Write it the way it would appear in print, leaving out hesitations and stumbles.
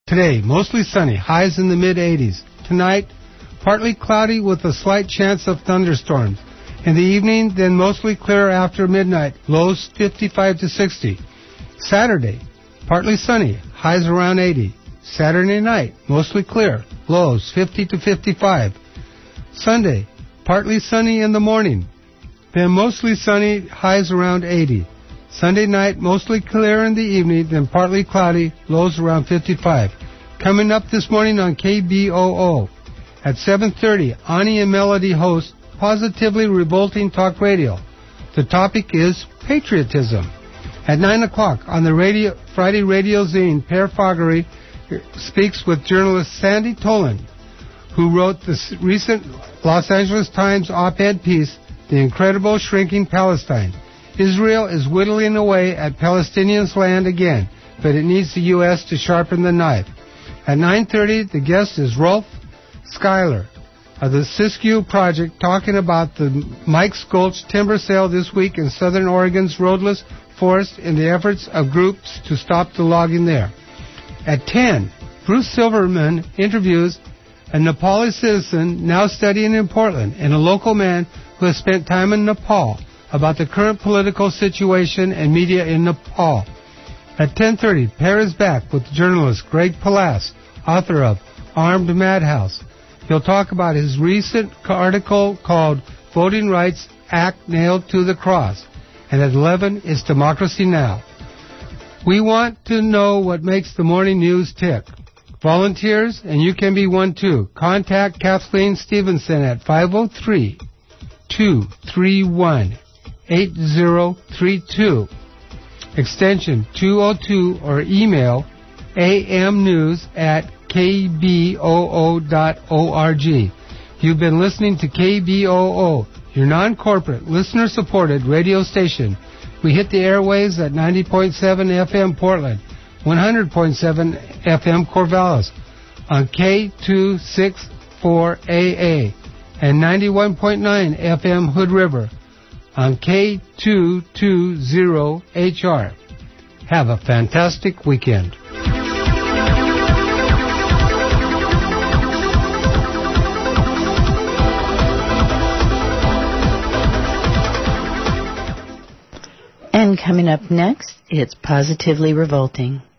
Today, mostly sunny, highs in the mid-80s. Tonight, partly cloudy with a slight chance of thunderstorms. In the evening, then mostly clear after midnight, lows 55 to 60. Saturday, partly sunny, highs around 80. Saturday night, mostly clear, lows 50 to 55. Sunday, partly sunny in the morning, then mostly sunny, highs around 80. Sunday night, mostly clear in the evening, then partly cloudy, lows around 55. Coming up this morning on KBOO. At 7:30, Ani and Melody host Positively Revolting Talk Radio. The topic is patriotism. At 9 o'clock on the Friday Radio Zine, Per Fogarty speaks with journalist Sandy Tolan, who wrote the recent Los Angeles Times op-ed piece, The Incredible Shrinking Palestine. Israel is whittling away at Palestinians' land again, but it needs the U.S. to sharpen the knife. At 9:30, the guest is Rolf Schuyler of the Siskiyou Project, talking about the Mike's Gulch timber sale this week in southern Oregon's roadless forest and the efforts of groups to stop the logging there. At 10, Bruce Silverman interviews a Nepali citizen now studying in Portland and a local man who has spent time in Nepal about the current political situation and media in Nepal. At 10:30, Per is back with journalist Greg Palast, author of Armed Madhouse. He'll talk about his recent article called Voting Rights Act Nailed to the Cross. And at 11 is Democracy Now! We want to know what makes the morning news tick. Volunteers, and you can be one too. Contact Kathleen Stevenson at 503-231-8032, extension 202, or email amnews@kboo.org. You've been listening to KBOO, your non-corporate, listener-supported radio station. We hit the airwaves at 90.7 FM Portland, 100.7 FM Corvallis, on K264AA, and 91.9 FM Hood River on K220HR. Have a fantastic weekend. And coming up next, it's Positively Revolting.